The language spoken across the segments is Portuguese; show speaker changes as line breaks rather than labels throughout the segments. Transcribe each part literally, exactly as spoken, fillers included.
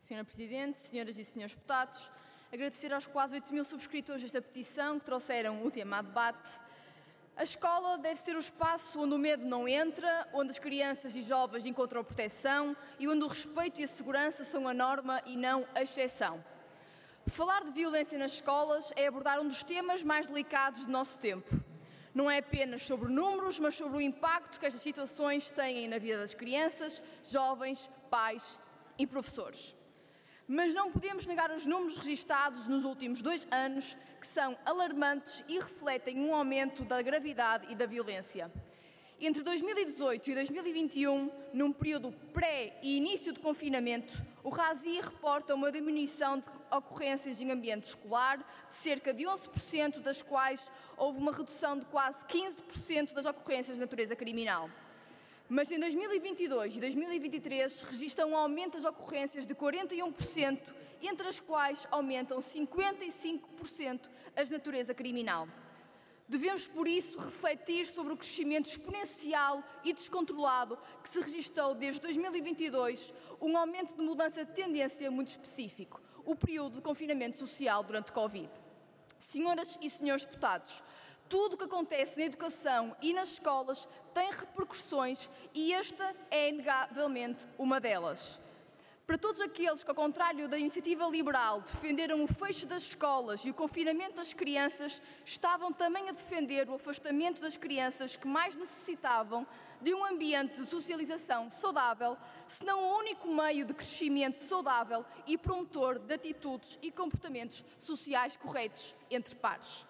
senhora Presidente, senhoras e senhores deputados, agradecer aos quase oito mil subscritores desta petição que trouxeram o tema a debate. A escola deve ser o espaço onde o medo não entra, onde as crianças e jovens encontram proteção e onde o respeito e a segurança são a norma e não a exceção. Falar de violência nas escolas é abordar um dos temas mais delicados do nosso tempo. Não é apenas sobre números, mas sobre o impacto que estas situações têm na vida das crianças, jovens, pais e professores. Mas não podemos negar os números registados nos últimos dois anos, que são alarmantes e refletem um aumento da gravidade e da violência. Entre dois mil e dezoito e dois mil e vinte e um, num período pré e início de confinamento, o RASI reporta uma diminuição de ocorrências em ambiente escolar de cerca de onze por cento, das quais houve uma redução de quase quinze por cento das ocorrências de natureza criminal. Mas em dois mil e vinte e dois e dois mil e vinte e três registram um aumento das ocorrências de quarenta e um por cento, entre as quais aumentam cinquenta e cinco por cento as de natureza criminal. Devemos, por isso, refletir sobre o crescimento exponencial e descontrolado que se registrou desde dois mil e vinte e dois, um aumento de mudança de tendência muito específico, o período de confinamento social durante Covid. Senhoras e senhores deputados, tudo o que acontece na educação e nas escolas tem repercussões e esta é, inegavelmente, uma delas. Para todos aqueles que, ao contrário da iniciativa liberal, defenderam o fecho das escolas e o confinamento das crianças, estavam também a defender o afastamento das crianças que mais necessitavam de um ambiente de socialização saudável, senão o único meio de crescimento saudável e promotor de atitudes e comportamentos sociais corretos entre pares.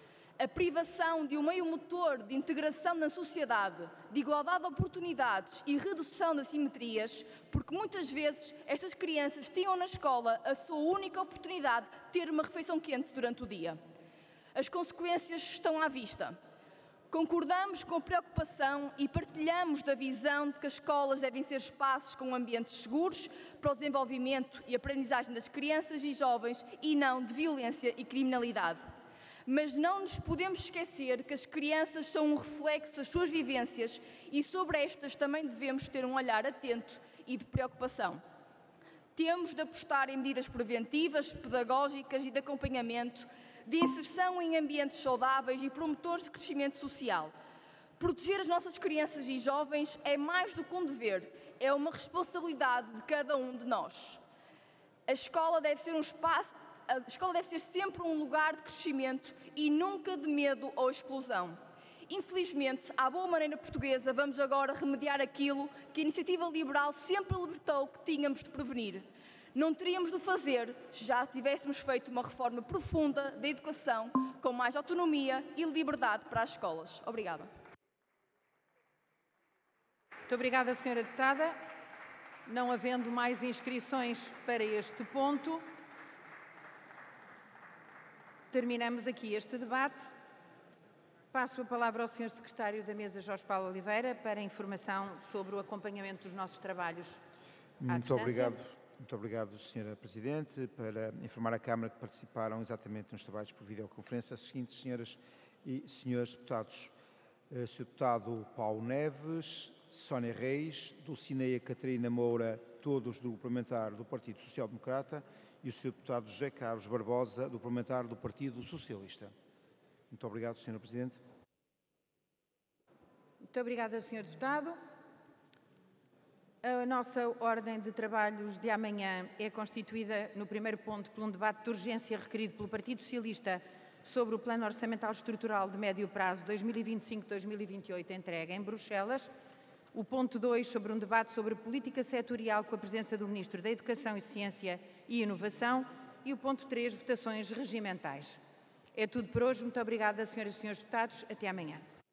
A privação de um meio motor de integração na sociedade, de igualdade de oportunidades e redução das assimetrias, porque muitas vezes estas crianças tinham na escola a sua única oportunidade de ter uma refeição quente durante o dia. As consequências estão à vista. Concordamos com a preocupação e partilhamos da visão de que as escolas devem ser espaços com ambientes seguros para o desenvolvimento e aprendizagem das crianças e jovens e não de violência e criminalidade. Mas não nos podemos esquecer que as crianças são um reflexo das suas vivências e sobre estas também devemos ter um olhar atento e de preocupação. Temos de apostar em medidas preventivas, pedagógicas e de acompanhamento, de inserção em ambientes saudáveis e promotores de crescimento social. Proteger as nossas crianças e jovens é mais do que um dever, é uma responsabilidade de cada um de nós. A escola deve ser um espaço A escola deve ser sempre um lugar de crescimento e nunca de medo ou exclusão. Infelizmente, à boa maneira portuguesa, vamos agora remediar aquilo que a iniciativa liberal sempre libertou que tínhamos de prevenir. Não teríamos de o fazer se já tivéssemos feito uma reforma profunda da educação, com mais autonomia e liberdade para as escolas. Obrigada.
Muito obrigada, senhora Deputada. Não havendo mais inscrições para este ponto, terminamos aqui este debate. Passo a palavra ao senhor Secretário da Mesa, Jorge Paulo Oliveira, para informação sobre o acompanhamento dos nossos trabalhos à
Muito
distância.
obrigado, muito obrigado, senhora Presidente, para informar a Câmara que participaram exatamente nos trabalhos por videoconferência as seguintes senhoras e senhores deputados. Uh, senhor Deputado Paulo Neves, Sónia Reis, Dulcineia Catarina Moura, todos do Parlamentar do Partido Social Democrata, e o senhor Deputado José Carlos Barbosa, do Parlamentar do Partido Socialista. Muito obrigado, senhora Presidente.
Muito obrigada, senhor Deputado. A nossa ordem de trabalhos de amanhã é constituída, no primeiro ponto, por um debate de urgência requerido pelo Partido Socialista sobre o Plano Orçamental Estrutural de Médio Prazo dois mil e vinte e cinco a dois mil e vinte e oito, entregue em Bruxelas. O ponto dois, sobre um debate sobre política setorial com a presença do Ministro da Educação e Ciência e Inovação. E o ponto três, votações regimentais. É tudo por hoje. Muito obrigada, senhoras e senhores deputados. Até amanhã.